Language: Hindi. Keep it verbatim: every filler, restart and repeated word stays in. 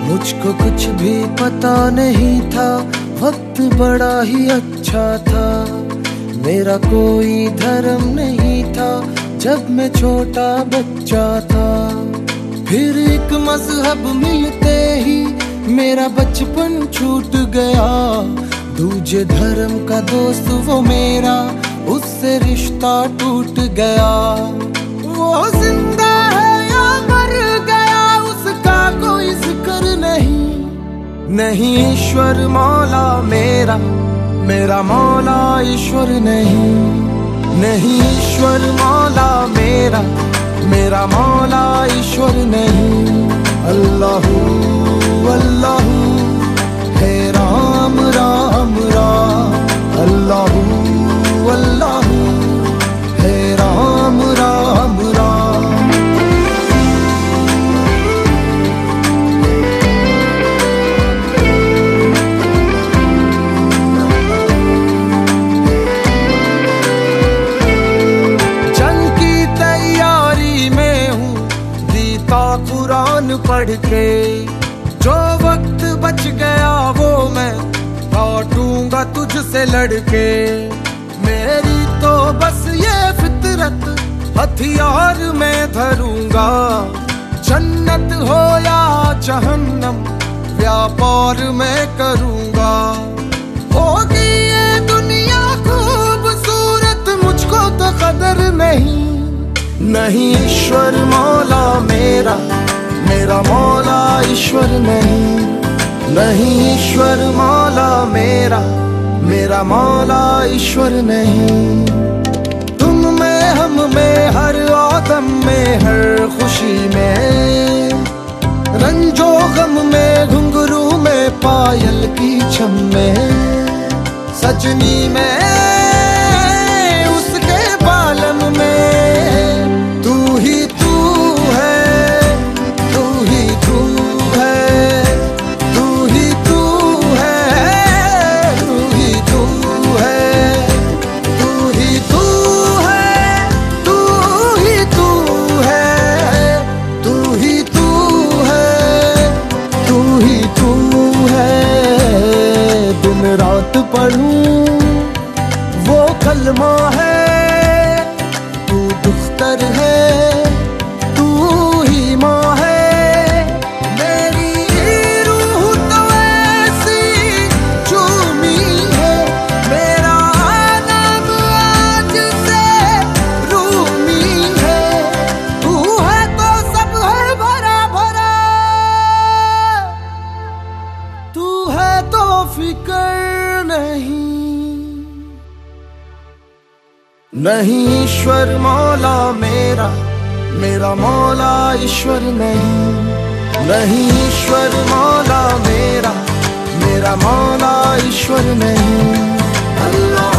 मुझको कुछ भी पता नहीं था, वक्त बड़ा ही अच्छा था। मेरा कोई धर्म नहीं था जब मैं छोटा बच्चा था। फिर एक मजहब मिलते ही मेरा बचपन छूट गया। दूजे धर्म का दोस्त वो मेरा, उससे रिश्ता टूट गया। वो जिंदा है या मर गया उसका कोई जिक्र नहीं। नहीं ईश्वर मौला मेरा, मेरा मौला ईश्वर नहीं। नहीं ईश्वर मौला मेरा, मेरा मौला ईश्वर नहीं। अल्लाहू अल्लाहू है राम राम राम। अल्लाहू अल्लाहू है राम राम राम। जंग की तैयारी में हूँ गीता कुरान पढ़ के। जो वक्त बच गया वो मैं काटूंगा तुझसे लड़के। मेरी तो बस ये फितरत हथियार में धरूंगा। जन्नत हो या जहन्नम व्यापार में करूंगा। होगी ये दुनिया खूबसूरत मुझको तो कदर नहीं। नहीं ईश्वर मौला मेरा, मेरा मौला ईश्वर नहीं। नहीं ईश्वर मौला मेरा, मेरा मौला ईश्वर नहीं। तुम में हम में हर आदम में हर खुशी में, रंजो गम में घुंघरू में पायल की छम में, सजनी में उसके बालम में। तू ही तू है, तू ही तू है, तू ही तू है, तू ही तू है, तू ही तू है, तू ही तू है, तू ही तू है, तू ही तू है। दिन रात पढ़ूं वो कलमा है, तू दुख्तर है, तू ही माँ है। मेरी रूह तो ऐसी झूमी है, मेरा नाम आज से रूमी है। तू है तो सब है भरा भरा, तू है तो फिक्र नहीं। नहीं ईश्वर मौला मेरा, मेरा मौला ईश्वर नहीं। नहीं ईश्वर मौला मेरा, मेरा मौला ईश्वर नहीं। अल्लाह